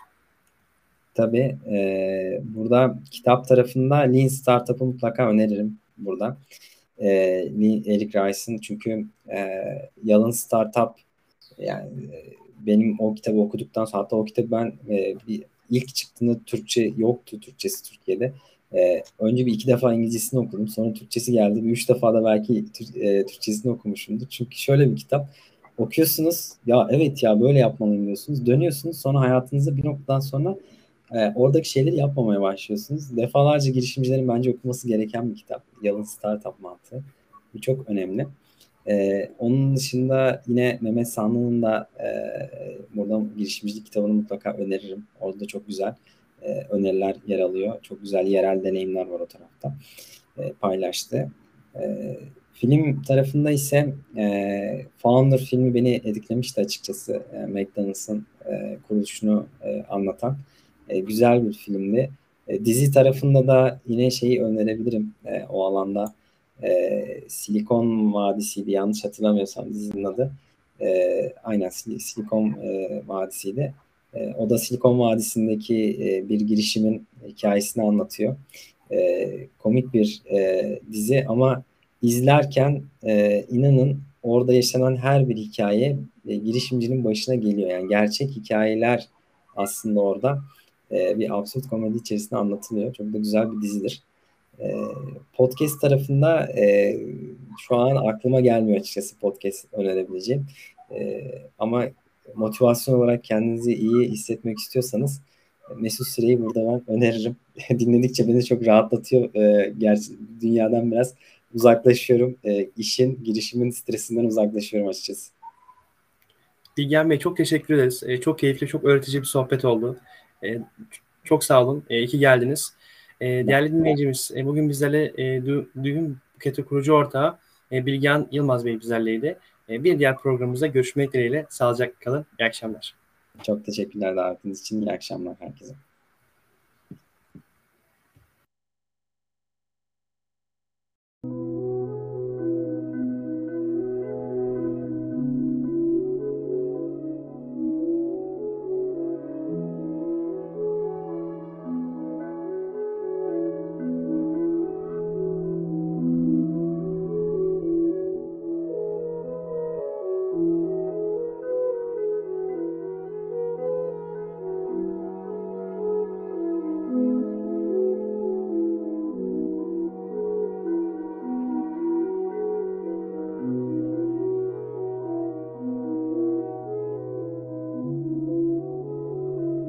Tabii e, burada kitap tarafında Lean Startup'ı mutlaka öneririm burada. E, Eric Rice'ın çünkü e, Yalın Startup, yani e, benim o kitabı okuduktan sonra, hatta o kitabı ben e, bir ilk çıktığında Türkçe yoktu, Türkçesi Türkiye'de. E, önce bir iki defa İngilizcesini okudum. Sonra Türkçesi geldi. Bir üç defa da belki Tür- e, Türkçesini okumuşumdur. Çünkü şöyle bir kitap. Okuyorsunuz, ya evet ya böyle yapmalıyım diyorsunuz. Dönüyorsunuz, sonra hayatınızda bir noktadan sonra e, oradaki şeyleri yapmamaya başlıyorsunuz. Defalarca girişimcilerin bence okuması gereken bir kitap. Yalın Startup mantığı. Bu çok önemli. Ee, onun dışında yine Mehmet Sanlı'nın da e, buradan girişimcilik kitabını mutlaka öneririm. Orada da çok güzel e, öneriler yer alıyor. Çok güzel yerel deneyimler var o tarafta e, paylaştı. E, film tarafında ise e, Founder filmi beni etkilemişti açıkçası. E, McDonald's'ın e, kuruluşunu e, anlatan e, güzel bir filmdi. E, dizi tarafında da yine şeyi önerebilirim e, o alanda. E, Silikon Vadisi'ydi yanlış hatırlamıyorsam dizinin adı. E, aynen Sil- Silikon e, Vadisi'ydi. E, o da Silikon Vadisi'ndeki e, bir girişimin hikayesini anlatıyor. E, komik bir e, dizi ama izlerken e, inanın orada yaşanan her bir hikaye e, girişimcinin başına geliyor. Yani gerçek hikayeler aslında orada e, bir absürt komedi içerisinde anlatılıyor. Çok da güzel bir dizidir. E, podcast tarafında e, şu an aklıma gelmiyor açıkçası podcast önerebileceğim. E, ama motivasyon olarak kendinizi iyi hissetmek istiyorsanız Mesut Süre'yi burada ben öneririm. Dinledikçe beni çok rahatlatıyor. E, gerçi dünyadan biraz uzaklaşıyorum. E, işin, girişimin stresinden uzaklaşıyorum açıkçası. Bilgehan Bey çok teşekkür ederiz. E, çok keyifli, çok öğretici bir sohbet oldu. E, çok sağ olun. E, iyi ki geldiniz. E, değerli dinleyicimiz, e, bugün bizlerle e, Du- Düğün Buketi kurucu ortağı e, Bilgehan Yılmaz Bey bizlerleydi. E, bir diğer programımızda görüşmek dileğiyle. Sağlıcakla kalın. İyi akşamlar. Çok teşekkürler davetiniz için. İyi akşamlar herkese.